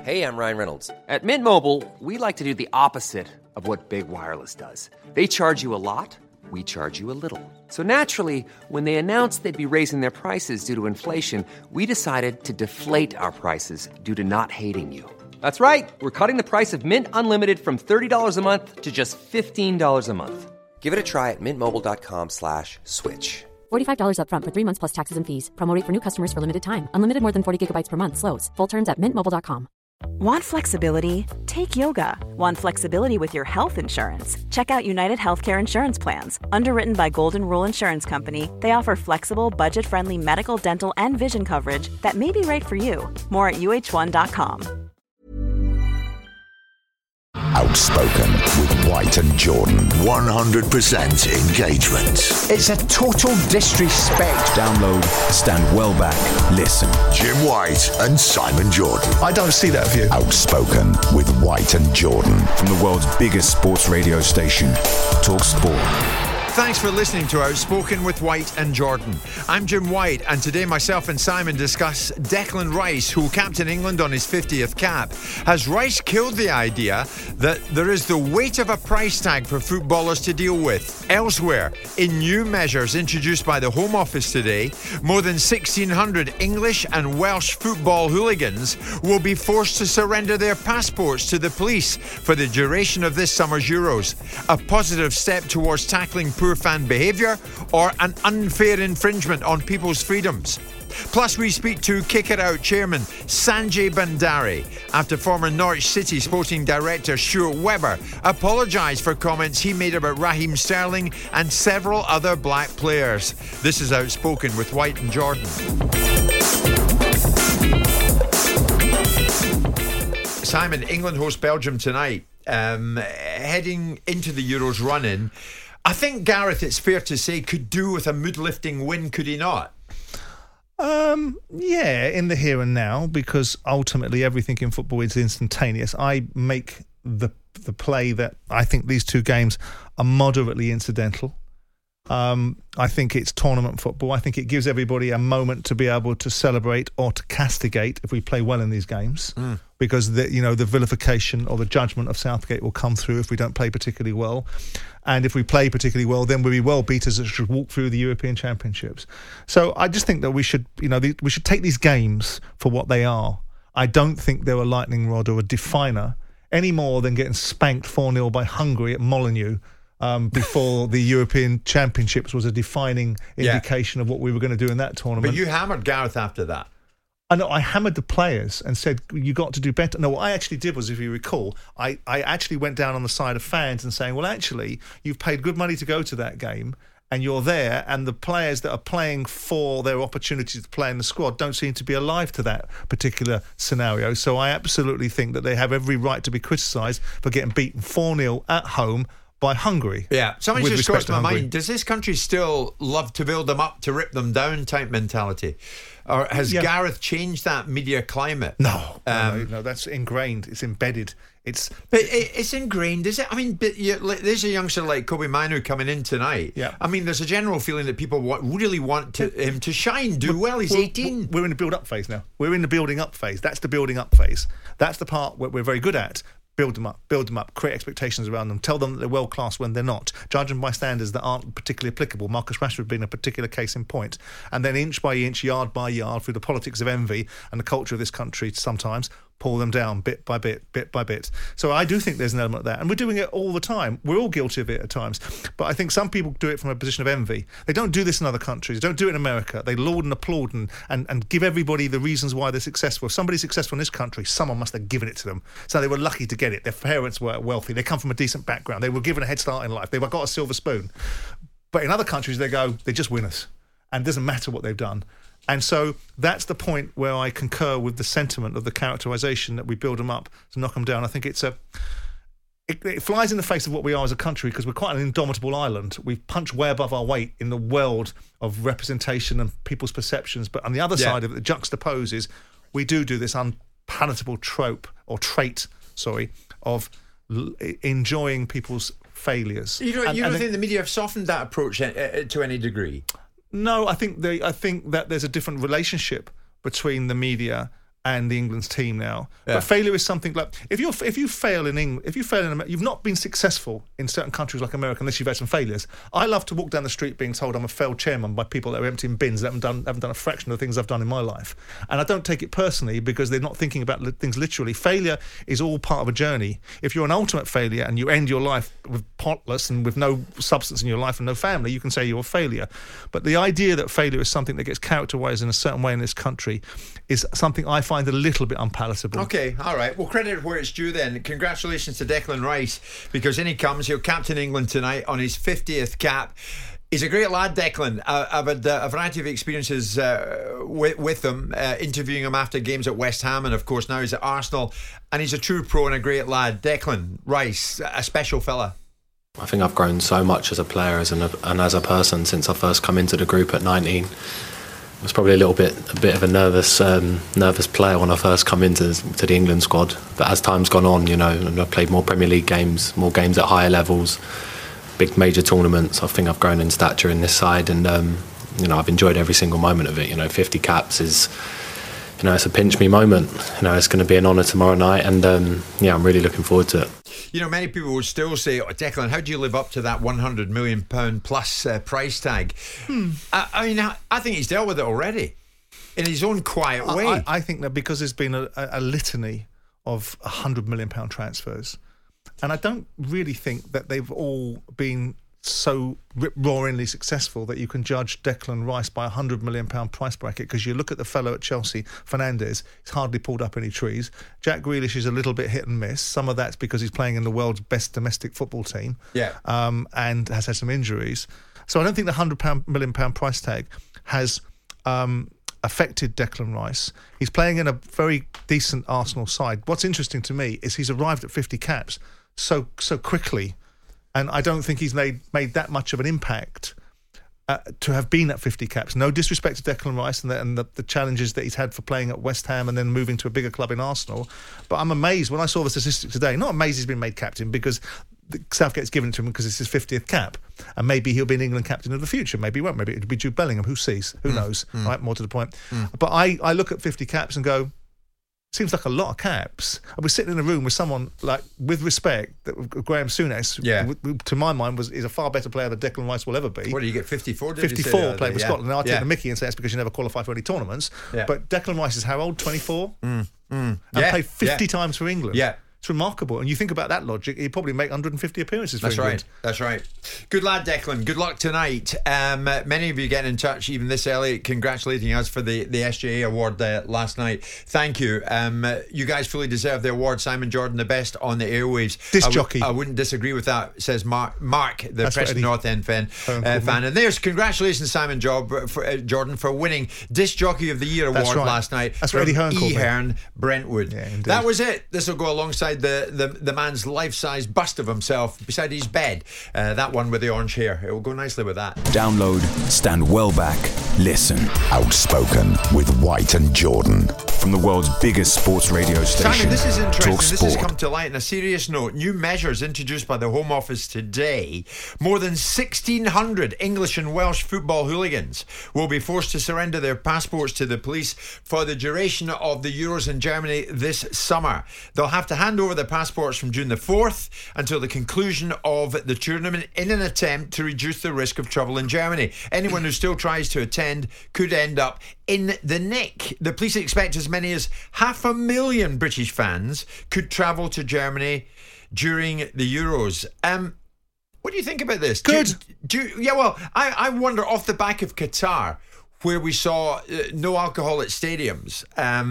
Hey, I'm Ryan Reynolds. At Mint Mobile, we like to do the opposite of what Big Wireless does. They charge you a lot, we charge you a little. So naturally, when they announced they'd be raising their prices due to inflation, we decided to deflate our prices due to not hating you. That's right. We're cutting the price of Mint Unlimited from $30 a month to just $15 a month. Give it a try at mintmobile.com/switch. $45 up front for 3 months plus taxes and fees. Promo rate for new customers for limited time. Unlimited more than 40 gigabytes per month. Slows full terms at mintmobile.com. Want flexibility? Take yoga. Want flexibility with your health insurance? Check out United Healthcare Insurance Plans. Underwritten by Golden Rule Insurance Company, they offer flexible, budget-friendly medical, dental, and vision coverage that may be right for you. More at uh1.com. Outspoken with White and Jordan. 100% engagement. It's a total disrespect. Download, stand well back, listen. Jim White and Simon Jordan. I don't see that view. Outspoken with White and Jordan. From the world's biggest sports radio station, Talk Sport. Thanks for listening to Outspoken with White and Jordan. I'm Jim White, and today myself and Simon discuss Declan Rice, who will captain England on his 50th cap. Has Rice killed the idea that there is the weight of a price tag for footballers to deal with? Elsewhere, in new measures introduced by the Home Office today, more than 1,600 English and Welsh football hooligans will be forced to surrender their passports to the police for the duration of this summer's Euros. A positive step towards tackling poor fan behaviour, or an unfair infringement on people's freedoms? Plus, we speak to Kick It Out chairman Sanjay Bandari after former Norwich City sporting director Stuart Webber apologised for comments he made about Raheem Sterling and several other black players. This is Outspoken with White and Jordan. Simon, England host Belgium tonight. Heading into the Euros run-in, I think Gareth, it's fair to say, could do with a mood-lifting win, could he not? Yeah, in the here and now, because ultimately everything in football is instantaneous. I make the play that I think these two games are moderately incidental. I think it's tournament football. I think it gives everybody a moment to be able to celebrate or to castigate if we play well in these games, because the vilification or the judgment of Southgate will come through if we don't play particularly well. And if we play particularly well, then we'll be well beaters that should walk through the European Championships. So I just think that we should take these games for what they are. I don't think they're a lightning rod or a definer any more than getting spanked 4-0 by Hungary at Molineux before the European Championships was a defining indication of what we were going to do in that tournament. But you hammered Gareth after that. I know, I hammered the players and said, you got to do better. No, what I actually did was, if you recall, I actually went down on the side of fans and saying, well, actually, you've paid good money to go to that game and you're there, and the players that are playing for their opportunity to play in the squad don't seem to be alive to that particular scenario. So I absolutely think that they have every right to be criticised for getting beaten 4-0 at home by Hungary. Yeah, something just crossed my mind. Does this country still love to build them up to rip them down type mentality? Or has Gareth changed that media climate? No, that's ingrained. It's embedded. It's ingrained, is it? I mean, there's a youngster like Kobe Manu coming in tonight. Yeah. I mean, there's a general feeling that people really want him to shine, do well. He's 18. We're in the build-up phase now. We're in the building up phase. That's the building up phase. That's the part where we're very good at. Build them up, create expectations around them, tell them that they're world class when they're not, judge them by standards that aren't particularly applicable. Marcus Rashford being a particular case in point, and then inch by inch, yard by yard, through the politics of envy and the culture of this country, sometimes pull them down bit by bit, bit by bit. So I do think there's an element of that, and we're doing it all the time. We're all guilty of it at times, but I think some people do it from a position of envy. They don't do this in other countries. They don't do it in America. They laud and applaud and give everybody the reasons why they're successful. If somebody's successful in this country, someone must have given it to them. So they were lucky to get it. Their parents were wealthy. They come from a decent background. They were given a head start in life. They've got a silver spoon. But in other countries, they're just winners, and it doesn't matter what they've done. And so that's the point where I concur with the sentiment of the characterisation that we build them up to knock them down. I think it flies in the face of what we are as a country, because we're quite an indomitable island. We punch way above our weight in the world of representation and people's perceptions. But on the other side of it, the juxtaposes, we do this unpalatable trait of enjoying people's failures. You don't think the media have softened that approach to any degree? No, I think that there's a different relationship between the media and the England's team now. Yeah. But failure is something like if you fail in England, if you fail in America, you've not been successful in certain countries like America unless you've had some failures. I love to walk down the street being told I'm a failed chairman by people that are emptying bins that haven't done a fraction of the things I've done in my life, and I don't take it personally because they're not thinking about things literally. Failure is all part of a journey. If you're an ultimate failure and you end your life with potless and with no substance in your life and no family, you can say you're a failure. But the idea that failure is something that gets characterised in a certain way in this country is something I find a little bit unpalatable. Okay, all right. Well, credit where it's due then. Congratulations to Declan Rice, because in he comes. He'll captain England tonight on his 50th cap. He's a great lad, Declan. I've had a variety of experiences with him, interviewing him after games at West Ham, and of course now he's at Arsenal, and he's a true pro and a great lad. Declan Rice, a special fella. I think I've grown so much as a player and as a person since I first come into the group at 19. I was probably a bit of a nervous player when I first come into the England squad. But as time's gone on, you know, and I've played more Premier League games, more games at higher levels, big major tournaments. I think I've grown in stature in this side, and you know, I've enjoyed every single moment of it. You know, 50 caps is, you know, it's a pinch me moment. You know, it's going to be an honour tomorrow night, and yeah, I'm really looking forward to it. You know, many people would still say, oh, Declan, how do you live up to that £100 million plus price tag? I mean, I think he's dealt with it already in his own quiet way. I think that because there's been a litany of £100 million transfers, and I don't really think that they've all been so rip-roaringly successful that you can judge Declan Rice by £100 million price bracket, because you look at the fellow at Chelsea, Fernandes, he's hardly pulled up any trees. Jack Grealish is a little bit hit and miss. Some of that's because he's playing in the world's best domestic football team, and has had some injuries. So I don't think the £100 million price tag has affected Declan Rice. He's playing in a very decent Arsenal side. What's interesting to me is he's arrived at 50 caps so quickly. And I don't think he's made that much of an impact to have been at 50 caps. No disrespect to Declan Rice and the challenges that he's had for playing at West Ham and then moving to a bigger club in Arsenal. But I'm amazed when I saw the statistic today. Not amazed he's been made captain, because Southgate's given it to him because it's his 50th cap. And maybe he'll be an England captain of the future. Maybe he won't. Maybe it'll be Jude Bellingham. Who sees? Who knows? Right? More to the point. But I look at 50 caps and go, seems like a lot of caps. I was sitting in a room with someone, like, with respect, that Graham Souness, to my mind, is a far better player than Declan Rice will ever be. What did you get, 54? 54 playing for Scotland. Now, I'll take the mickey and say that's because you never qualify for any tournaments. Yeah. But Declan Rice is how old? 24? And played 50 times for England. Yeah. It's remarkable. And you think about that logic, he'd probably make 150 appearances for England. That's right. Good lad, Declan. Good luck tonight. Many of you getting in touch, even this early, congratulating us for the SJA award last night. Thank you. You guys fully deserve the award. Simon Jordan, the best on the airwaves. Disc jockey. I wouldn't disagree with that, says Mark, the Preston North End fan. And there's congratulations, Simon Jordan, for winning Disc Jockey of the Year award last night. That's what Eddie Hearn called Hearn Brentwood. Yeah, that was it. This will go alongside the man's life-size bust of himself beside his bed. That one with the orange hair. It will go nicely with that. Download, stand well back, listen. Outspoken with White and Jordan. From the world's biggest sports radio station. Simon, this is interesting. Talk This Sport. has come to light. On a serious note, new measures introduced by the Home Office today. More than 1,600 English and Welsh football hooligans will be forced to surrender their passports to the police for the duration of the Euros in Germany this summer. They'll have to hand over their passports from June the 4th until the conclusion of the tournament in an attempt to reduce the risk of trouble in Germany. Anyone who still tries to attend could end up in the nick. The police expect as many as 500,000 British fans could travel to Germany during the Euros. What do you think about this? Good. I wonder, off the back of Qatar, where we saw no alcohol at stadiums,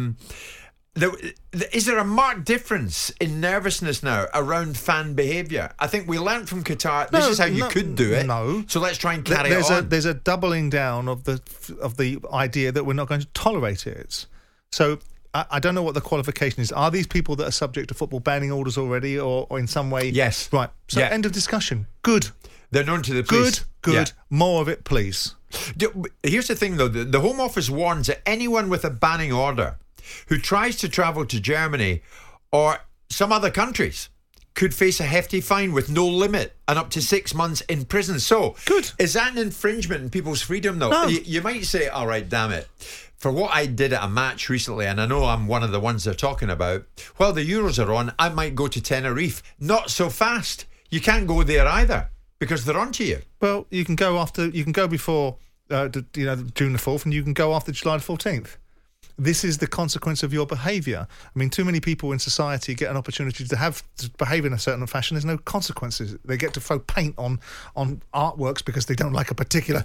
is there a marked difference in nervousness now around fan behaviour? I think we learnt from Qatar this is how you could do it. No. So let's try and carry it on. There's a doubling down of the idea that we're not going to tolerate it. So I don't know what the qualification is. Are these people that are subject to football banning orders already, or in some way? Yes. Right. So end of discussion. Good. They're known to the police. Good. Yeah. More of it, please. Here's the thing, though. The Home Office warns that anyone with a banning order who tries to travel to Germany or some other countries could face a hefty fine with no limit and up to 6 months in prison. So, good. Is that an infringement in people's freedom, though? No. You might say, all right, damn it. For what I did at a match recently, and I know I'm one of the ones they're talking about, while the Euros are on, I might go to Tenerife. Not so fast. You can't go there either because they're onto you. Well, you can go before June the 4th, and you can go after July the 14th. This is the consequence of your behaviour. I mean, too many people in society get an opportunity to behave in a certain fashion. There's no consequences. They get to throw paint on artworks because they don't like a particular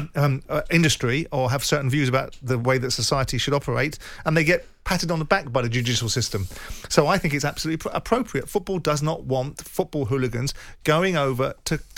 industry or have certain views about the way that society should operate, and they get patted on the back by the judicial system. So I think it's absolutely appropriate. Football does not want football hooligans going over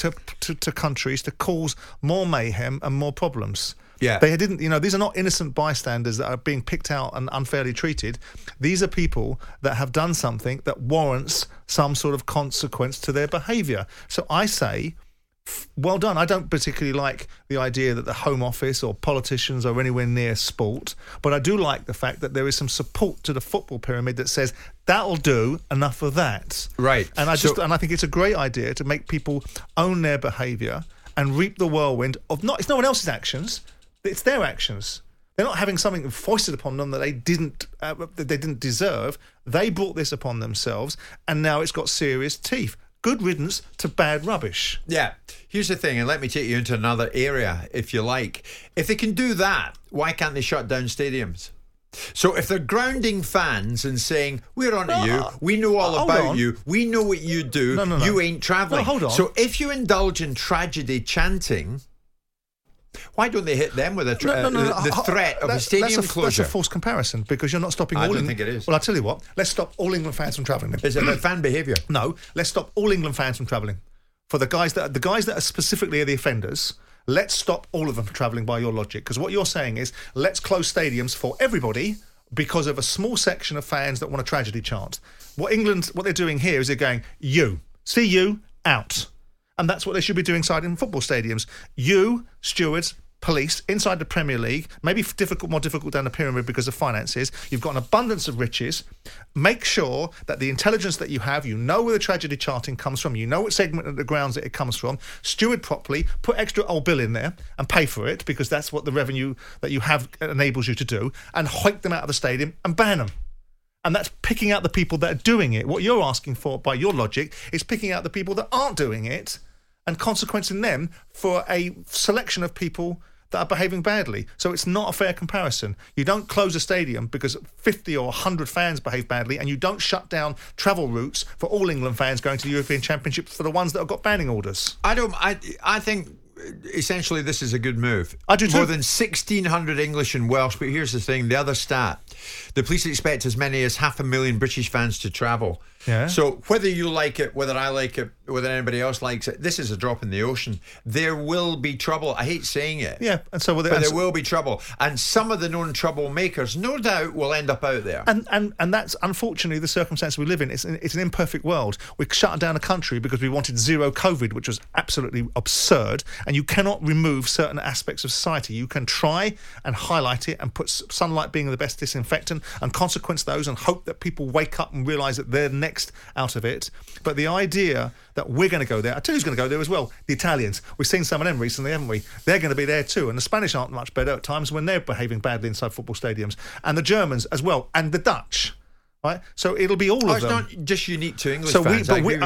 to countries to cause more mayhem and more problems. Yeah. They didn't, these are not innocent bystanders that are being picked out and unfairly treated. These are people that have done something that warrants some sort of consequence to their behaviour. So I say, well done. I don't particularly like the idea that the Home Office or politicians are anywhere near sport, but I do like the fact that there is some support to the football pyramid that says, that'll do, enough of that. Right. And I think it's a great idea to make people own their behaviour and reap the whirlwind of it's no one else's actions. It's their actions. They're not having something foisted upon them that they didn't deserve. They brought this upon themselves, and now it's got serious teeth. Good riddance to bad rubbish. Yeah. Here's the thing, and let me take you into another area, if you like. If they can do that, why can't they shut down stadiums? So if they're grounding fans and saying, we're on to you, we know all about you, we know what you do, you ain't travelling. No, hold on. So if you indulge in tragedy chanting, why don't they hit them with the threat of a stadium closure? That's a false comparison, because you're not stopping I don't think it is. Well, I'll tell you what. Let's stop all England fans from travelling. Is it about fan behaviour? No. Let's stop all England fans from travelling. For the guys that are specifically the offenders, let's stop all of them from travelling by your logic. Because what you're saying is, let's close stadiums for everybody because of a small section of fans that want a tragedy chant. What they're doing here is they're going, see you, out. And that's what they should be doing inside in football stadiums. You, stewards, police, inside the Premier League, maybe more difficult down the pyramid because of finances. You've got an abundance of riches. Make sure that the intelligence that you have, you know where the tragedy charting comes from, you know what segment of the grounds that it comes from, steward properly, put extra old bill in there and pay for it, because that's what the revenue that you have enables you to do, and hike them out of the stadium and ban them. And that's picking out the people that are doing it. What you're asking for, by your logic, is picking out the people that aren't doing it and consequencing them for a selection of people that are behaving badly. So it's not a fair comparison. You don't close a stadium because 50 or 100 fans behave badly, and you don't shut down travel routes for all England fans going to the European Championship for the ones that have got banning orders. I think essentially this is a good move. I do too. More than 1,600 English and Welsh, but here's the thing, the other stat. The police expect as many as 500,000 British fans to travel. Yeah. So whether you like it, whether I like it, whether anybody else likes it, this is a drop in the ocean. There will be trouble. I hate saying it. Yeah, and so there will be trouble. And some of the known troublemakers, no doubt, will end up out there. And that's unfortunately the circumstance we live in. It's an imperfect world. We shut down a country because we wanted zero COVID, which was absolutely absurd. And you cannot remove certain aspects of society. You can try and highlight it and put sunlight being the best disinfectant and consequence those and hope that people wake up and realise that they're next out of it. But the idea that we're going to go there, I tell you who's going to go there as well, the Italians. We've seen some of them recently, haven't we? They're going to be there too. And the Spanish aren't much better at times when they're behaving badly inside football stadiums. And the Germans as well. And the Dutch. Right, so it'll be all of them. It's not just unique to English fans.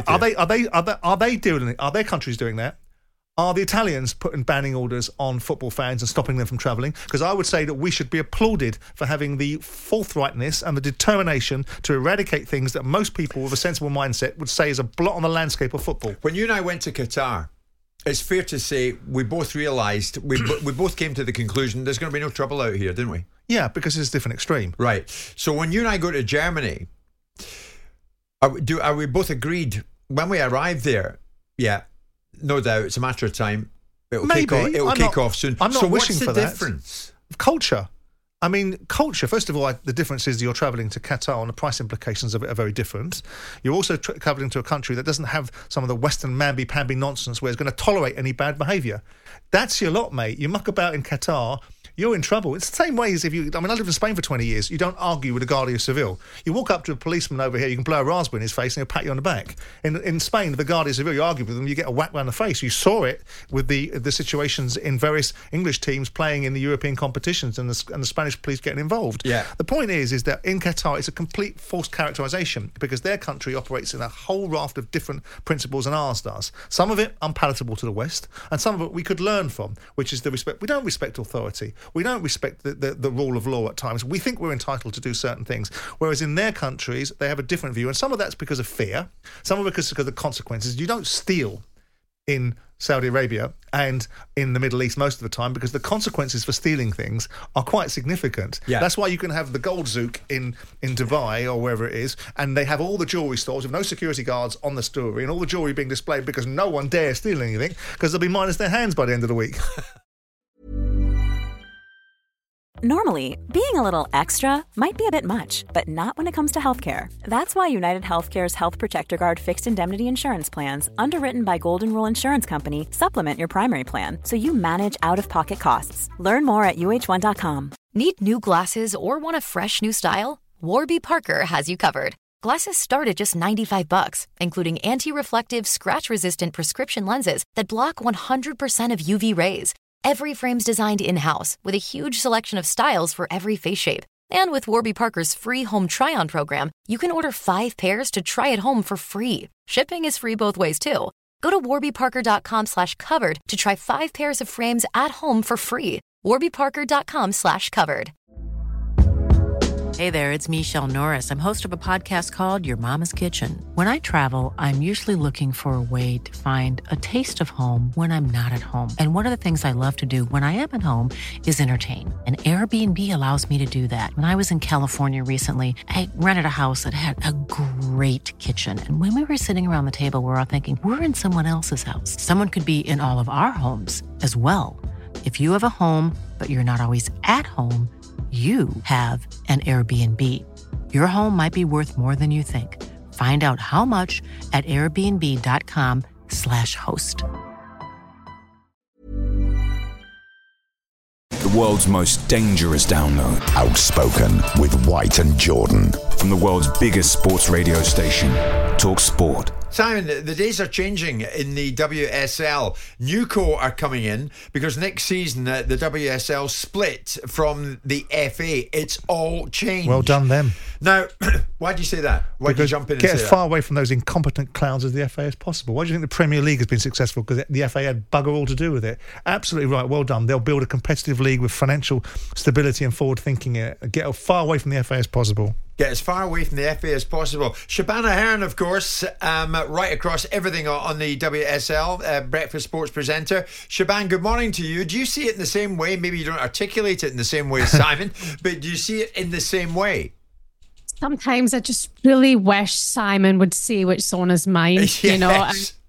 Are they doing it? Are their countries doing that? Are the Italians putting banning orders on football fans and stopping them from travelling? Because I would say that we should be applauded for having the forthrightness and the determination to eradicate things that most people with a sensible mindset would say is a blot on the landscape of football. When you and I went to Qatar, it's fair to say we both realised, we both came to the conclusion there's going to be no trouble out here, didn't we? Yeah, because it's a different extreme. Right. So when you and I go to Germany, are we both agreed when we arrive there? Yeah. No doubt, it's a matter of time. It'll kick off soon. I'm not so wishing what's for the that. difference? Culture. I mean, culture, first of all, the difference is you're travelling to Qatar and the price implications of it are very different. You're also travelling to a country that doesn't have some of the Western mamby-pamby nonsense where it's going to tolerate any bad behaviour. That's your lot, mate. You muck about in Qatar, you're in trouble. It's the same way as I lived in Spain for 20 years. You don't argue with a Guardia Civil. You walk up to a policeman over here, you can blow a raspberry in his face and he'll pat you on the back. In Spain, the Guardia Civil, you argue with them, you get a whack round the face. You saw it with the situations in various English teams playing in the European competitions and the Spanish police getting involved. Yeah. The point is that in Qatar, it's a complete false characterisation because their country operates in a whole raft of different principles than ours does. Some of it unpalatable to the West, and some of it we could learn from, which is the respect. We don't respect authority. We don't respect the rule of law at times. We think we're entitled to do certain things, whereas in their countries, they have a different view. And some of that's because of fear, some of it because of the consequences. You don't steal in Saudi Arabia and in the Middle East most of the time because the consequences for stealing things are quite significant. Yeah. That's why you can have the gold zouk in Dubai or wherever it is, and they have all the jewellery stores with no security guards on the story and all the jewellery being displayed because no one dares steal anything because they'll be minus their hands by the end of the week. Normally, being a little extra might be a bit much, but not when it comes to healthcare. That's why United Healthcare's Health Protector Guard fixed indemnity insurance plans, underwritten by Golden Rule Insurance Company, supplement your primary plan so you manage out-of-pocket costs. Learn more at uh1.com. Need new glasses or want a fresh new style? Warby Parker has you covered. Glasses start at just $95, including anti-reflective, scratch-resistant prescription lenses that block 100% of UV rays. Every frame's designed in-house with a huge selection of styles for every face shape. And with Warby Parker's free home try-on program, you can order 5 pairs to try at home for free. Shipping is free both ways, too. Go to warbyparker.com/covered to try 5 pairs of frames at home for free. warbyparker.com/covered. Hey there, it's Michelle Norris. I'm host of a podcast called Your Mama's Kitchen. When I travel, I'm usually looking for a way to find a taste of home when I'm not at home. And one of the things I love to do when I am at home is entertain. And Airbnb allows me to do that. When I was in California recently, I rented a house that had a great kitchen. And when we were sitting around the table, we were all thinking, we're in someone else's house. Someone could be in all of our homes as well. If you have a home, but you're not always at home, you have an Airbnb. Your home might be worth more than you think. Find out how much at airbnb.com/host. The world's most dangerous download. Outspoken with White and Jordan. From the world's biggest sports radio station, Talk Sport. Simon, the days are changing in the WSL. Newco are coming in because next season the WSL split from the FA. It's all changed. Well done, them. Now, why do you say that? Why do you jump in and say that? Get as far away from those incompetent clowns as the FA as possible. Why do you think the Premier League has been successful? Because the FA had bugger all to do with it. Absolutely right. Well done. They'll build a competitive league with financial stability and forward thinking. Get as far away from the FA as possible. Get as far away from the FA as possible. Shabana Hearn, of course, right across everything on the WSL, Breakfast Sports presenter. Shaban, good morning to you. Do you see it in the same way? Maybe you don't articulate it in the same way as Simon, but do you see it in the same way? Sometimes I just really wish Simon would say what's on his mind. Yes. You know.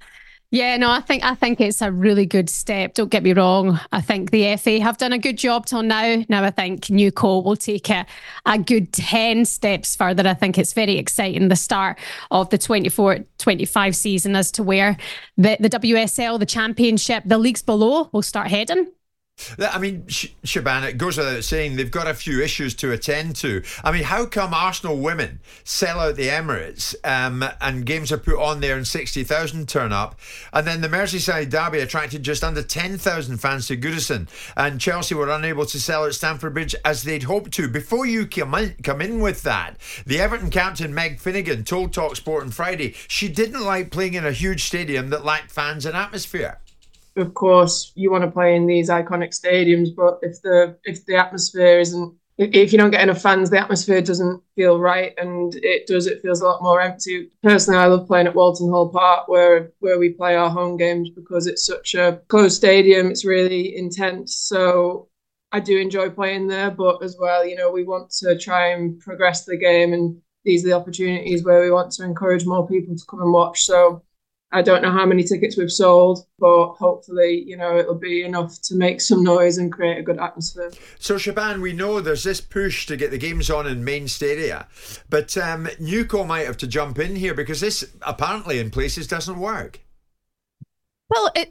I think it's a really good step. Don't get me wrong. I think the FA have done a good job till now. Now I think Newco will take a good 10 steps further. I think it's very exciting, the start of the 24-25 season, as to where the WSL, the Championship, the leagues below will start heading. I mean, Shaban, it goes without saying they've got a few issues to attend to. I mean, how come Arsenal women sell out the Emirates and games are put on there and 60,000 turn up, and then the Merseyside derby attracted just under 10,000 fans to Goodison, and Chelsea were unable to sell at Stamford Bridge as they'd hoped to? Before you come in with that, the Everton captain Meg Finnegan told TalkSport on Friday she didn't like playing in a huge stadium that lacked fans and atmosphere. Of course, you want to play in these iconic stadiums, but if the atmosphere isn't, if you don't get enough fans, the atmosphere doesn't feel right, and it feels a lot more empty. Personally, I love playing at Walton Hall Park, where we play our home games, because it's such a closed stadium. It's really intense, so I do enjoy playing there. But as well, we want to try and progress the game, and these are the opportunities where we want to encourage more people to come and watch. So I don't know how many tickets we've sold, but hopefully, it'll be enough to make some noise and create a good atmosphere. So, Shaban, we know there's this push to get the games on in main stadia, but Newco might have to jump in here, because this apparently in places doesn't work. Well, it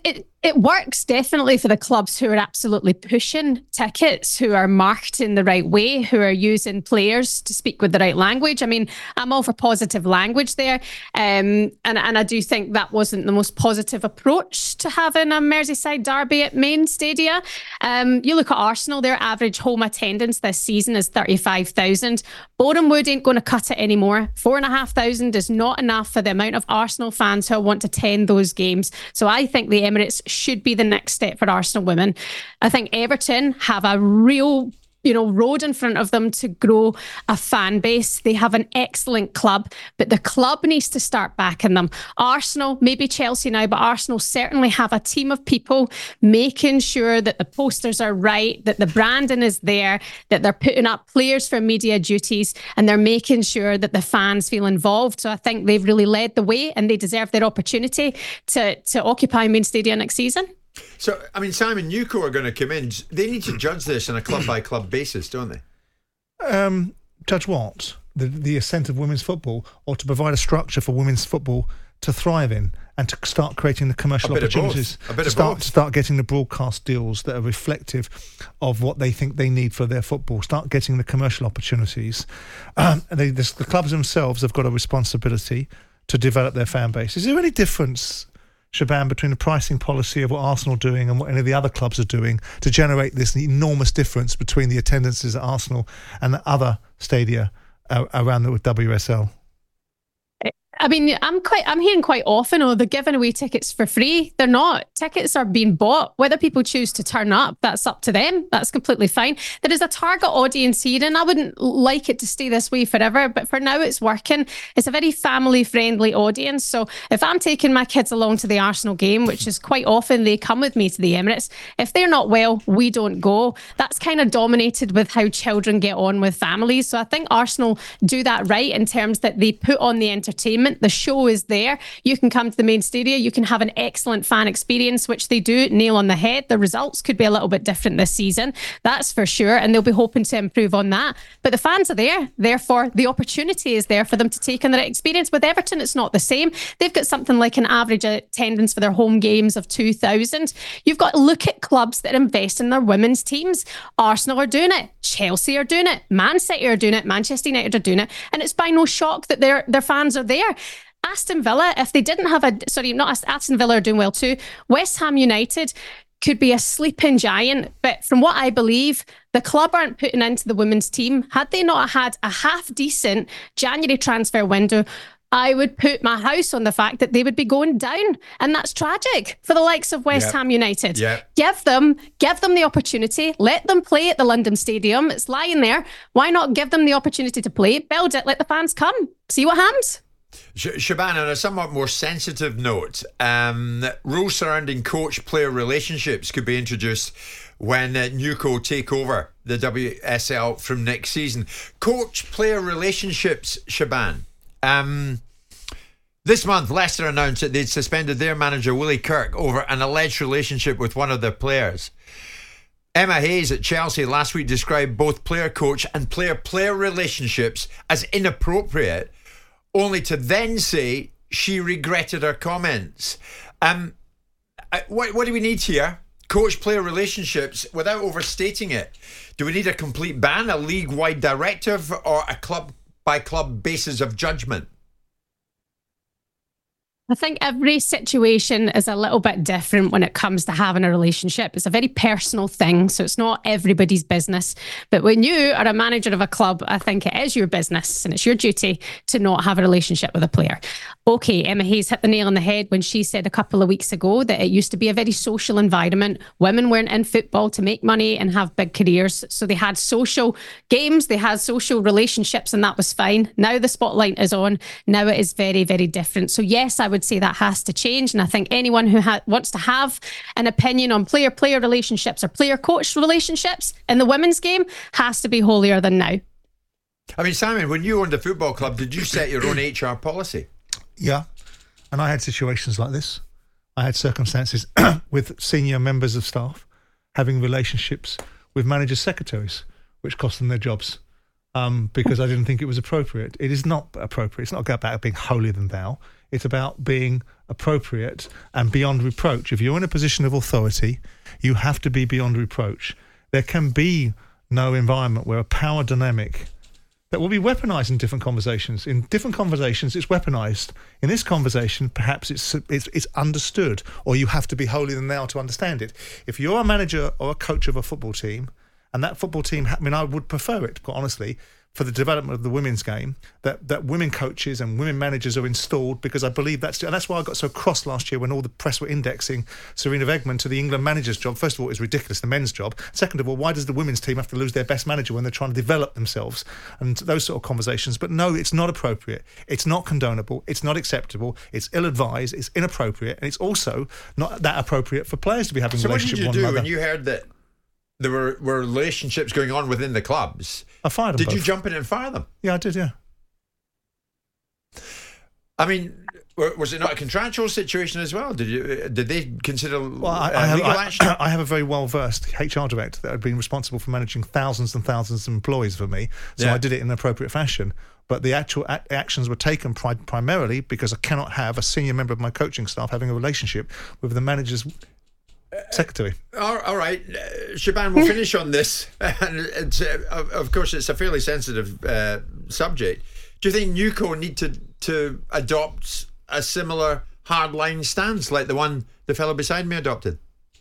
It works definitely for the clubs who are absolutely pushing tickets, who are marketing the right way, who are using players to speak with the right language. I mean, I'm all for positive language there. And I do think that wasn't the most positive approach to having a Merseyside derby at main stadia. You look at Arsenal, their average home attendance this season is 35,000. Boreham Wood ain't going to cut it anymore. 4,500 is not enough for the amount of Arsenal fans who want to attend those games. So I think the Emirates should be the next step for Arsenal women. I think Everton have a real road in front of them to grow a fan base. They have an excellent club, but the club needs to start backing them. Arsenal, maybe Chelsea now, but Arsenal certainly have a team of people making sure that the posters are right, that the branding is there, that they're putting up players for media duties, and they're making sure that the fans feel involved. So I think they've really led the way, and they deserve their opportunity to occupy main stadium next season. So, I mean, Simon, Newco are going to come in. They need to judge this on a club-by-club basis, don't they? Judge what? The ascent of women's football, or to provide a structure for women's football to thrive in and to start creating the commercial opportunities, start getting the broadcast deals that are reflective of what they think they need for their football, start getting the commercial opportunities. The clubs themselves have got a responsibility to develop their fan base. Is there any difference, Shaban, between the pricing policy of what Arsenal are doing and what any of the other clubs are doing to generate this enormous difference between the attendances at Arsenal and the other stadia around the WSL? I mean, I'm hearing quite often, they're giving away tickets for free. They're not. Tickets are being bought. Whether people choose to turn up, that's up to them. That's completely fine. There is a target audience here, and I wouldn't like it to stay this way forever, but for now it's working. It's a very family-friendly audience. So if I'm taking my kids along to the Arsenal game, which is quite often they come with me to the Emirates, if they're not well, we don't go. That's kind of dominated with how children get on with families. So I think Arsenal do that right in terms that they put on the entertainment. The show is there. You can come to the main stadium. You can have an excellent fan experience, which they do nail on the head. The results could be a little bit different this season, that's for sure, and they'll be hoping to improve on that. But the fans are there. Therefore, the opportunity is there for them to take in the right experience. With Everton, it's not the same. They've got something like an average attendance for their home games of 2,000. You've got to look at clubs that invest in their women's teams. Arsenal are doing it. Chelsea are doing it. Man City are doing it. Manchester United are doing it. And it's by no shock that their fans are there. Aston Villa, if they didn't have Aston Villa are doing well too. West Ham United could be a sleeping giant, but from what I believe, the club aren't putting into the women's team. Had they not had a half-decent January transfer window, I would put my house on the fact that they would be going down. And that's tragic for the likes of West Ham United. Give them the opportunity. Let them play at the London Stadium. It's lying there. Why not give them the opportunity to play? Build it. Let the fans come. See what happens. Shaban, on a somewhat more sensitive note, rules surrounding coach-player relationships could be introduced when Newco take over the WSL from next season. Coach-player relationships, Shaban. This month, Leicester announced that they'd suspended their manager, Willie Kirk, over an alleged relationship with one of their players. Emma Hayes at Chelsea last week described both player-coach and player-player relationships as inappropriate, only to then say she regretted her comments. What do we need here? Coach-player relationships without overstating it. Do we need a complete ban, a league-wide directive, or a club-by-club basis of judgment? I think every situation is a little bit different when it comes to having a relationship. It's a very personal thing, so it's not everybody's business. But when you are a manager of a club, I think it is your business and it's your duty to not have a relationship with a player. Okay, Emma Hayes hit the nail on the head when she said a couple of weeks ago that it used to be a very social environment. Women weren't in football to make money and have big careers. So they had social games, they had social relationships, and that was fine. Now the spotlight is on. Now it is very, very different. So yes, I would say that has to change. And I think anyone who wants to have an opinion on player-player relationships or player-coach relationships in the women's game has to be holier than now. I mean, Simon, when you owned a football club, did you set your own HR policy? Yeah, and I had situations like this. I had circumstances with senior members of staff having relationships with managers' secretaries, which cost them their jobs. because I didn't think it was appropriate. It is not appropriate. It's not about being holier than thou. It's about being appropriate and beyond reproach. If you're in a position of authority, you have to be beyond reproach. There can be no environment where a power dynamic that will be weaponized in different conversations. In different conversations, it's weaponized. In this conversation, perhaps it's understood, or you have to be holier than thou to understand it. If you're a manager or a coach of a football team, and that football team, I mean, I would prefer it, quite honestly, for the development of the women's game, that women coaches and women managers are installed, because I believe that's why I got so cross last year when all the press were indexing Sarina Wegman to the England manager's job. First of all, it's ridiculous, the men's job. Second of all, why does the women's team have to lose their best manager when they're trying to develop themselves? And those sort of conversations. But no, it's not appropriate. It's not condonable. It's not acceptable. It's ill-advised. It's inappropriate. And it's also not that appropriate for players to be having relationships with one another. So what did you do when you heard that there were relationships going on within the clubs? I fired them. Did both. you jump in and fire them? Yeah, I did, yeah. I mean, was it not a contractual situation as well? Did they consider legal action? I have a very well-versed HR director that had been responsible for managing thousands and thousands of employees for me, so I did it in an appropriate fashion. But the actual actions were taken primarily because I cannot have a senior member of my coaching staff having a relationship with the manager's secretary. All right, Shaban, we'll finish on this. And it's, of course, it's a fairly sensitive subject. Do you think Newco need to adopt a similar hardline stance like the one the fellow beside me adopted?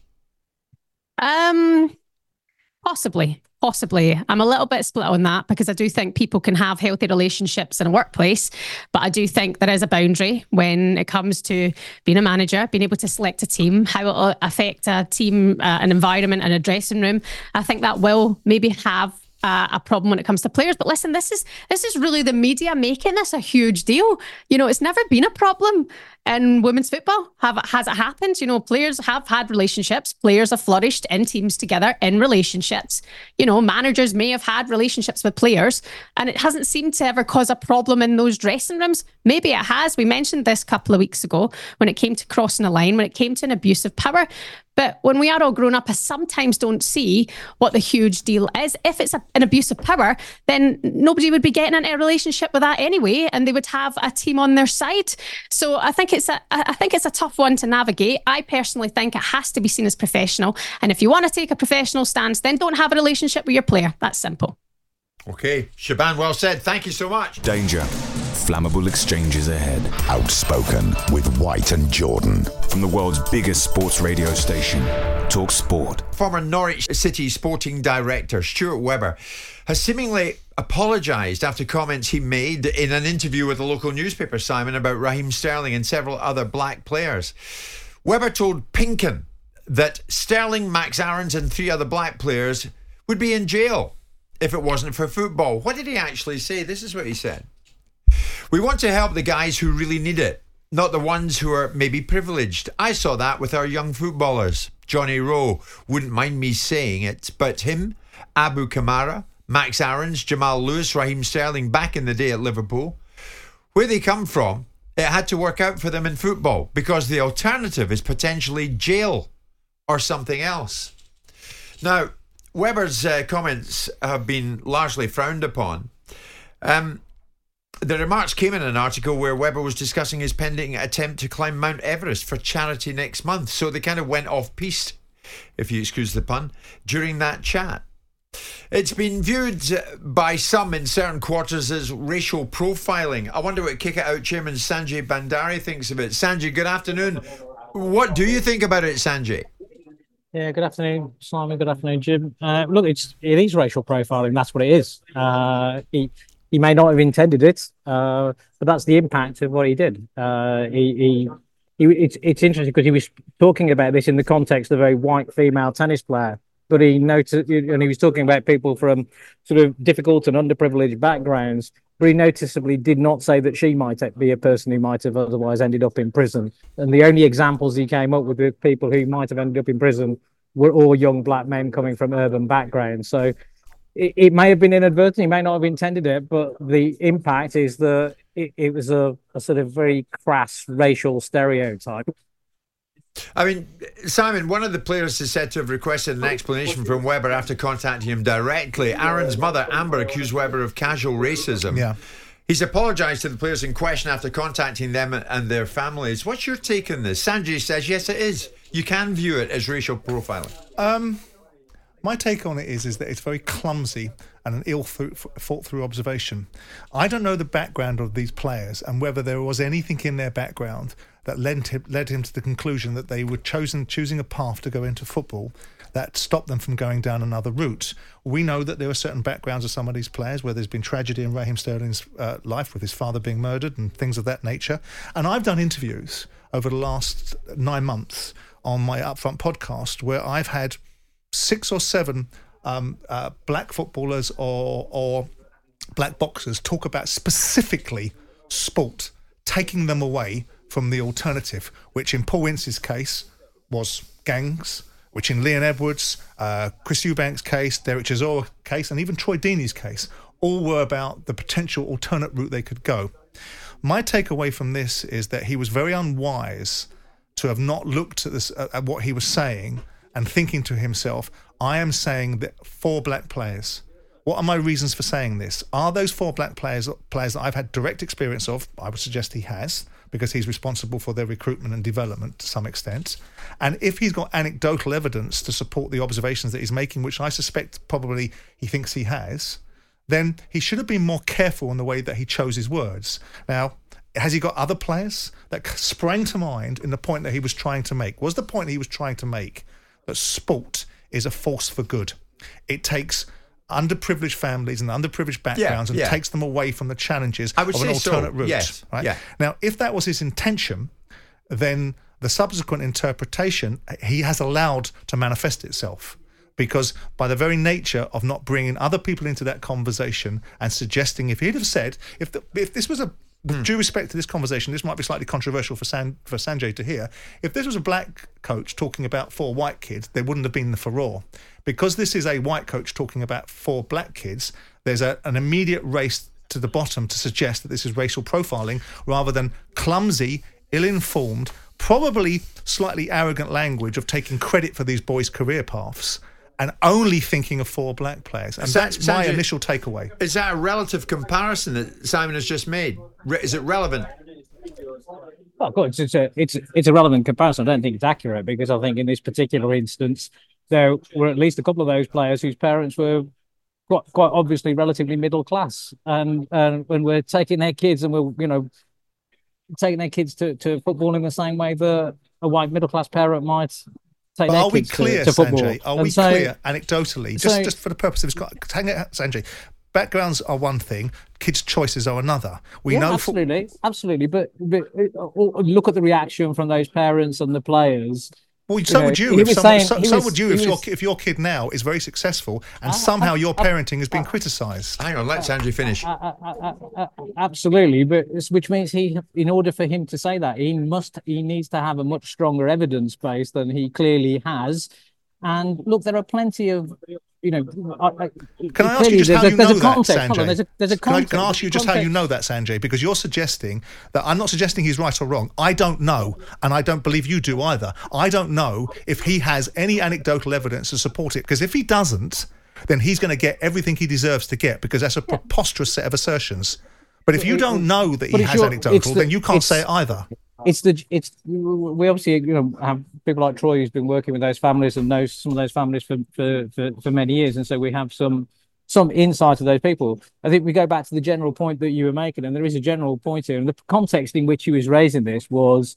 Possibly. I'm a little bit split on that, because I do think people can have healthy relationships in a workplace, but I do think there is a boundary when it comes to being a manager, being able to select a team, how it will affect a team, an environment and a dressing room. I think that will maybe have a problem when it comes to players. But listen, this is really the media making this a huge deal. You know, it's never been a problem in women's football. Has it happened? You know, players have had relationships. Players have flourished in teams together in relationships. You know, managers may have had relationships with players, and it hasn't seemed to ever cause a problem in those dressing rooms. Maybe it has. We mentioned this a couple of weeks ago when it came to crossing a line, when it came to an abuse of power. But when we are all grown up, I sometimes don't see what the huge deal is. If it's an abuse of power, then nobody would be getting into a relationship with that anyway, and they would have a team on their side. So I think it's a tough one to navigate. I personally think it has to be seen as professional. And if you want to take a professional stance, then don't have a relationship with your player. That's simple. Okay, Shaban, well said. Thank you so much. Danger. Flammable exchanges ahead. Outspoken with White and Jordan. From the world's biggest sports radio station, Talk Sport. Former Norwich City sporting director Stuart Webber has seemingly apologised after comments he made in an interview with a local newspaper, Simon, about Raheem Sterling and several other black players. Webber told Pinkham that Sterling, Max Aarons and 3 other black players would be in jail if it wasn't for football. What did he actually say? This is what he said. We want to help the guys who really need it, not the ones who are maybe privileged. I saw that with our young footballers. Johnny Rowe wouldn't mind me saying it, but him, Abu Kamara, Max Aarons, Jamal Lewis, Raheem Sterling back in the day at Liverpool, where they come from, it had to work out for them in football because the alternative is potentially jail or something else. Now, Webber's comments have been largely frowned upon. The remarks came in an article where Webber was discussing his pending attempt to climb Mount Everest for charity next month. So they kind of went off-piste, if you excuse the pun, during that chat. It's been viewed by some in certain quarters as racial profiling. I wonder what Kick It Out chairman Sanjay Bandari thinks of it. Sanjay, good afternoon. What do you think about it, Sanjay? Yeah, good afternoon, Simon. Good afternoon, Jim. Look, it is racial profiling. That's what it is. He may not have intended it, but that's the impact of what he did. It's interesting because he was talking about this in the context of a white female tennis player, but he noticed, and he was talking about people from sort of difficult and underprivileged backgrounds, but he noticeably did not say that she might be a person who might have otherwise ended up in prison. And the only examples he came up with people who might have ended up in prison were all young black men coming from urban backgrounds. So it may have been inadvertent, he may not have intended it, but the impact is that it was a sort of very crass racial stereotype. I mean, Simon, one of the players is said to have requested an explanation from Webber after contacting him directly. Aaron's mother, Amber, accused Webber of casual racism. Yeah. He's apologised to the players in question after contacting them and their families. What's your take on this? Sanjay says, yes, it is. You can view it as racial profiling. My take on it is that it's very clumsy and an thought through observation. I don't know the background of these players and whether there was anything in their background that led him to the conclusion that they were choosing a path to go into football that stopped them from going down another route. We know that there are certain backgrounds of some of these players where there's been tragedy in Raheem Sterling's life with his father being murdered and things of that nature. And I've done interviews over the last 9 months on my Upfront podcast where I've had 6 or 7 black footballers or black boxers talk about specifically sport, taking them away from the alternative, which in Paul Ince's case was gangs, which in Leon Edwards, Chris Eubank's case, Derek Chisora case, and even Troy Deeney's case, all were about the potential alternate route they could go. My takeaway from this is that he was very unwise to have not looked at this at what he was saying and thinking to himself, I am saying that 4 black players. What are my reasons for saying this? Are those 4 black players that I've had direct experience of? I would suggest he has, because he's responsible for their recruitment and development to some extent. And if he's got anecdotal evidence to support the observations that he's making, which I suspect probably he thinks he has, then he should have been more careful in the way that he chose his words. Now, has he got other players that sprang to mind in the point that he was trying to make? Was the point he was trying to make that sport is a force for good? It takes underprivileged families and underprivileged backgrounds and takes them away from the challenges of an alternate route. Yes. Right? Yeah. Now, if that was his intention, then the subsequent interpretation he has allowed to manifest itself. Because by the very nature of not bringing other people into that conversation and suggesting, if he'd have said, if this was with due respect to this conversation, this might be slightly controversial for Sanjay to hear. If this was a black coach talking about 4 white kids, there wouldn't have been the furore. Because this is a white coach talking about 4 black kids, there's an immediate race to the bottom to suggest that this is racial profiling rather than clumsy, ill-informed, probably slightly arrogant language of taking credit for these boys' career paths and only thinking of 4 black players. And that's my initial takeaway. Is that a relative comparison that Simon has just made? Is it relevant? Oh, God, it's a relevant comparison. I don't think it's accurate because I think in this particular instance, there were at least a couple of those players whose parents were quite obviously relatively middle class, and when we're taking their kids and we're taking their kids to football in the same way that a white middle class parent might. But are we clear, Sanjay? Are we clear anecdotally? Just for the purpose of Sanjay, backgrounds are one thing, kids' choices are another. We know absolutely. But look at the reaction from those parents and the players. Well, so would you. If your kid now is very successful and somehow your parenting has been criticised. Hang on, let Sanjay finish. Absolutely, but which means in order for him to say that, he needs to have a much stronger evidence base than he clearly has. And look, there are plenty of. Can I ask you just how you know that, Sanjay? There's a context. Can I ask you just how you know that, Sanjay? Because you're suggesting that I'm not suggesting he's right or wrong. I don't know, and I don't believe you do either. I don't know if he has any anecdotal evidence to support it, because if he doesn't, then he's going to get everything he deserves to get, because that's a preposterous set of assertions. But if you don't know that he has anecdotal, then you can't say it either. We obviously have people like Troy who's been working with those families and knows some of those families for many years, and so we have some insight of those people. I think we go back to the general point that you were making, and there is a general point here, and the context in which he was raising this was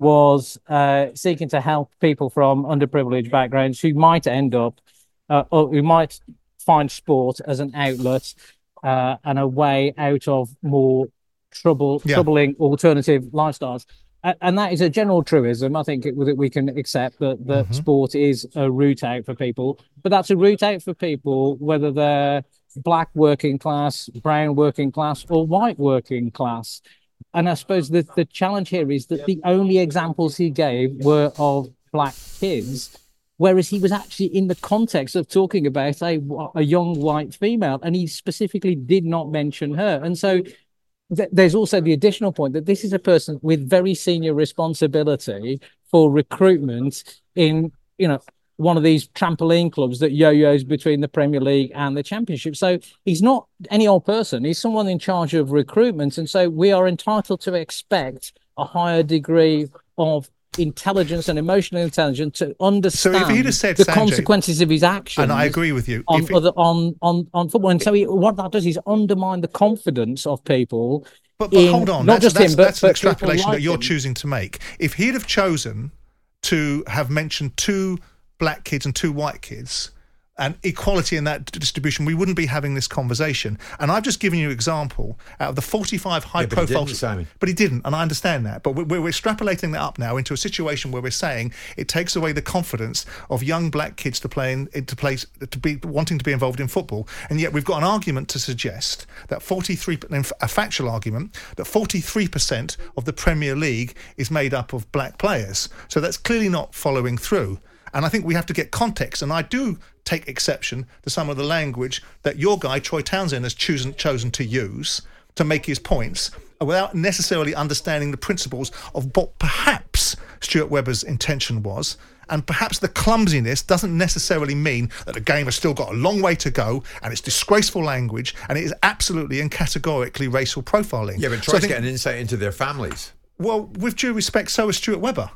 seeking to help people from underprivileged backgrounds who might end up or who might find sport as an outlet and a way out of more troubling alternative lifestyles. And that is a general truism. I think that we can accept that sport is a route out for people, but that's a route out for people whether they're black working class, brown working class, or white working class. And I suppose the challenge here is that the only examples he gave were of black kids, whereas he was actually in the context of talking about a young white female, and he specifically did not mention her. And so there's also the additional point that this is a person with very senior responsibility for recruitment in, one of these trampoline clubs that yo-yos between the Premier League and the Championship. So he's not any old person. He's someone in charge of recruitment. And so we are entitled to expect a higher degree of intelligence and emotional intelligence to understand so if he'd have said, the Sanjay, consequences of his actions. And I agree with you. On football. And so what that does is undermine the confidence of people. But hold on. Not that's, just him, that's but an extrapolation like that you're him. choosing to make. If he'd have chosen to have mentioned 2 black kids and 2 white kids and equality in that distribution, we wouldn't be having this conversation. And I've just given you an example out of the 45 high-profile... But he didn't, and I understand that. But we're extrapolating that up now into a situation where we're saying it takes away the confidence of young black kids to be wanting to be involved in football. And yet we've got an argument to suggest that a factual argument, that 43% of the Premier League is made up of black players. So that's clearly not following through. And I think we have to get context. And I do take exception to some of the language that your guy, Troy Townsend, has chosen to use to make his points without necessarily understanding the principles of what perhaps Stuart Webber's intention was. And perhaps the clumsiness doesn't necessarily mean that the game has still got a long way to go and it's disgraceful language and it is absolutely and categorically racial profiling. Yeah, but Troy's getting insight into their families. Well, with due respect, so is Stuart Webber.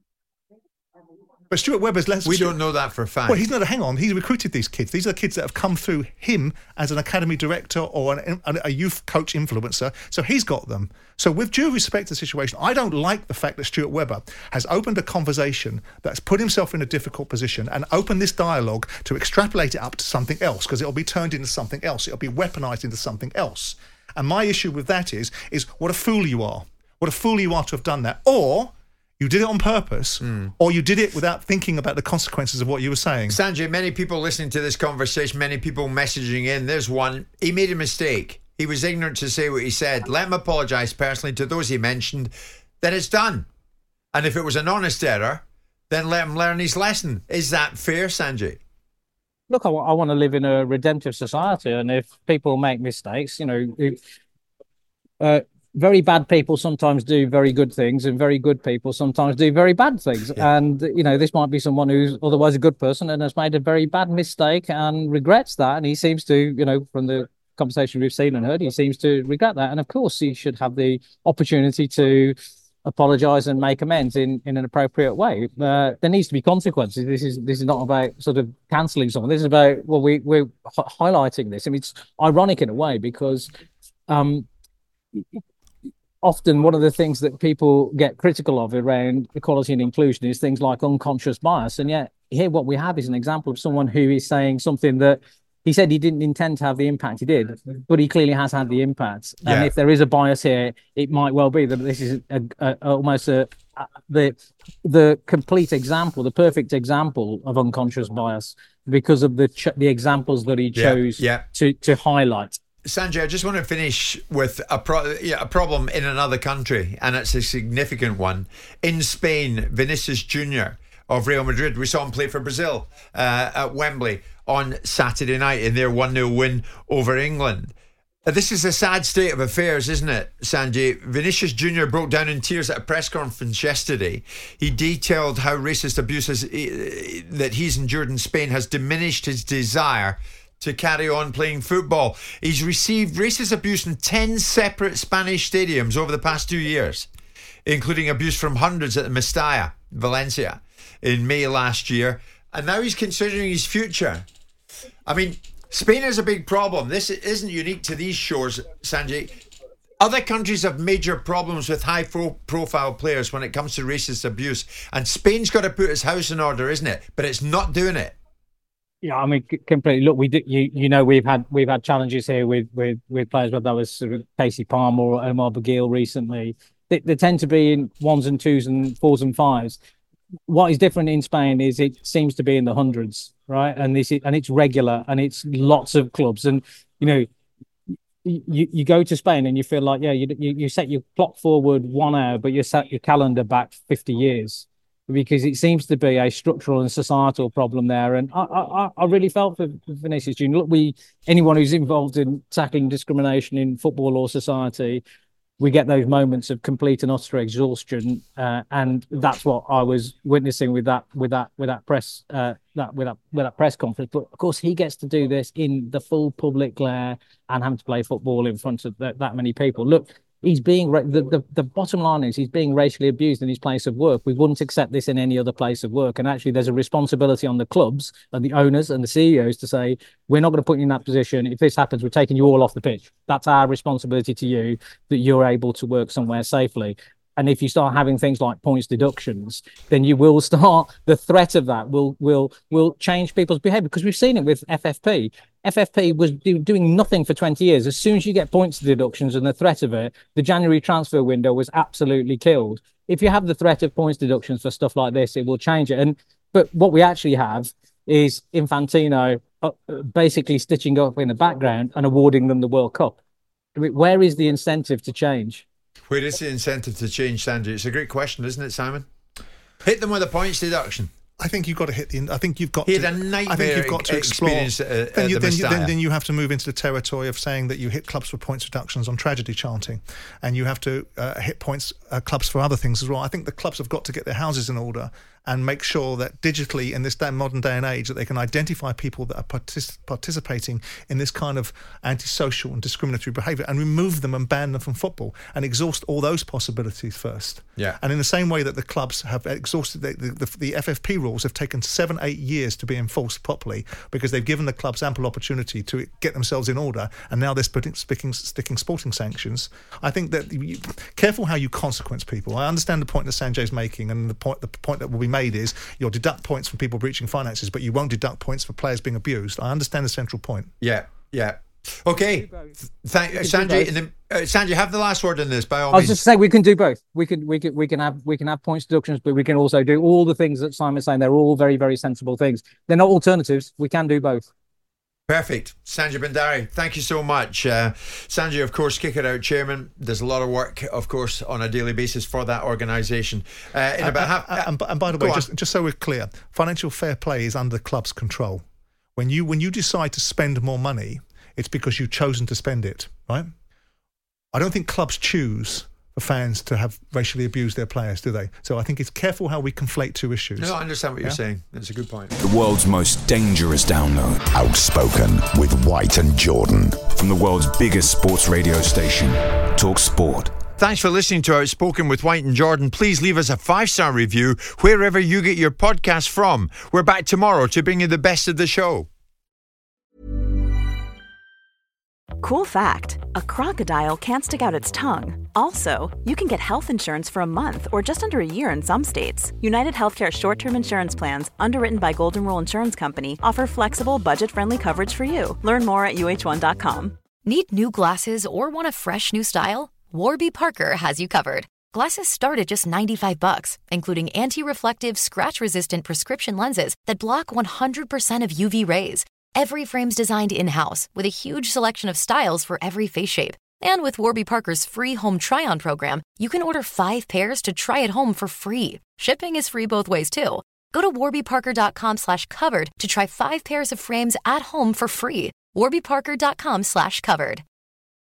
But Stuart Webber's less... We don't know that for a fact. Well, hang on, he's recruited these kids. These are kids that have come through him as an academy director or a youth coach influencer. So he's got them. So with due respect to the situation, I don't like the fact that Stuart Webber has opened a conversation that's put himself in a difficult position and opened this dialogue to extrapolate it up to something else, because it'll be turned into something else. It'll be weaponised into something else. And my issue with that is what a fool you are. What a fool you are to have done that. Or... you did it on purpose, or you did it without thinking about the consequences of what you were saying. Sanjay, many people listening to this conversation, many people messaging in. There's one. He made a mistake. He was ignorant to say what he said. Let him apologise personally to those he mentioned. Then it's done. And if it was an honest error, then let him learn his lesson. Is that fair, Sanjay? Look, I want to live in a redemptive society, and if people make mistakes, very bad people sometimes do very good things, and very good people sometimes do very bad things. Yeah. And, this might be someone who's otherwise a good person and has made a very bad mistake and regrets that. And he seems to, from the conversation we've seen and heard, he seems to regret that. And of course, he should have the opportunity to apologise and make amends in an appropriate way. There needs to be consequences. This is not about sort of cancelling someone. This is about, we're highlighting this. I mean, it's ironic in a way because... often one of the things that people get critical of around equality and inclusion is things like unconscious bias. And yet here what we have is an example of someone who is saying something that he said he didn't intend to have the impact he did, but he clearly has had the impact. Yeah. And if there is a bias here, it might well be that this is almost the complete example, the perfect example of unconscious bias because of the examples that he chose to highlight. Sanjay, I just want to finish with a problem in another country, and it's a significant one. In Spain, Vinicius Jr. of Real Madrid, we saw him play for Brazil at Wembley on Saturday night in their 1-0 win over England. This is a sad state of affairs, isn't it, Sanjay? Vinicius Jr. broke down in tears at a press conference yesterday. He detailed how racist abuse that he's endured in Spain has diminished his desire to carry on playing football. He's received racist abuse in 10 separate Spanish stadiums over the past 2 years, including abuse from hundreds at the Mestalla, Valencia, in May last year. And now he's considering his future. I mean, Spain is a big problem. This isn't unique to these shores, Sanjay. Other countries have major problems with high-profile players when it comes to racist abuse. And Spain's got to put its house in order, isn't it? But it's not doing it. Yeah, I mean, completely. Look, we've had challenges here with players, whether that was sort of Casey Palmer or Omar Bagil recently. They tend to be in 1s and 2s and 4s and 5s. What is different in Spain is it seems to be in the hundreds, right? And it's regular, and it's lots of clubs. And you go to Spain and you feel like you set your clock forward 1 hour, but you set your calendar back 50 years. Because it seems to be a structural and societal problem there. And I really felt for Vinicius Jr. Look, anyone who's involved in tackling discrimination in football or society we get those moments of complete and utter exhaustion, and that's what I was witnessing with that press conference. But of course, he gets to do this in the full public glare and having to play football in front of that many people. Look, he's being the bottom line is he's being racially abused in his place of work. We wouldn't accept this in any other place of work. And actually, there's a responsibility on the clubs and the owners and the CEOs to say, we're not going to put you in that position. If this happens, we're taking you all off the pitch. That's our responsibility to you, that you're able to work somewhere safely. And if you start having things like points deductions, then you will start, the threat of that will change people's behaviour, because we've seen it with FFP. FFP was doing nothing for 20 years. As soon as you get points deductions and the threat of it, the January transfer window was absolutely killed. If you have the threat of points deductions for stuff like this, it will change it. But what we actually have is Infantino basically stitching up in the background and awarding them the World Cup. I mean, where is the incentive to change? Where is the incentive to change, Sanjay? It's a great question, isn't it, Simon? Hit them with a points deduction. I think you've got to hit the. I think you've got. He to, had a nightmare. I think you've got to explore. Then you have to move into the territory of saying that you hit clubs for points reductions on tragedy chanting, and you have to hit points clubs for other things as well. I think the clubs have got to get their houses in order and make sure that digitally in this modern day and age that they can identify people that are participating in this kind of antisocial and discriminatory behaviour and remove them and ban them from football and exhaust all those possibilities first. Yeah. And in the same way that the clubs have exhausted the FFP rules have taken 7-8 years to be enforced properly because they've given the clubs ample opportunity to get themselves in order, and now they're sticking sporting sanctions. I think that careful how you consequence people. I understand the point that Sanjay's making, and the point that will be made is you'll deduct points from people breaching finances, but you won't deduct points for players being abused. I understand the central point. Yeah. Okay, Sanjay. Sanjay, have the last word in this. By all means. I was just saying we can do both. We can have points deductions, but we can also do all the things that Simon's saying. They're all very, very sensible things. They're not alternatives. We can do both. Perfect. Sanjay Bhandari, thank you so much. Sanjay, of course, Kick It Out chairman. There's a lot of work, of course, on a daily basis for that organisation. And by the way, just so we're clear, financial fair play is under the club's control. When you decide to spend more money, it's because you've chosen to spend it, right? I don't think clubs choose for fans to have racially abused their players, do they? So I think it's careful how we conflate two issues. No, I understand what you're saying. That's a good point. The world's most dangerous download. Outspoken with White and Jordan. From the world's biggest sports radio station, Talk Sport. Thanks for listening to Outspoken with White and Jordan. Please leave us a 5-star review wherever you get your podcast from. We're back tomorrow to bring you the best of the show. Cool fact, a crocodile can't stick out its tongue. Also, you can get health insurance for a month or just under a year in some states. United Healthcare short-term insurance plans, underwritten by Golden Rule Insurance Company, offer flexible, budget-friendly coverage for you. Learn more at uh1.com. Need new glasses or want a fresh new style? Warby Parker has you covered. Glasses start at just $95, including anti-reflective, scratch-resistant prescription lenses that block 100% of UV rays. Every frame's designed in-house with a huge selection of styles for every face shape. And with Warby Parker's free home try-on program, you can order 5 pairs to try at home for free. Shipping is free both ways, too. Go to warbyparker.com/covered to try 5 pairs of frames at home for free. warbyparker.com/covered.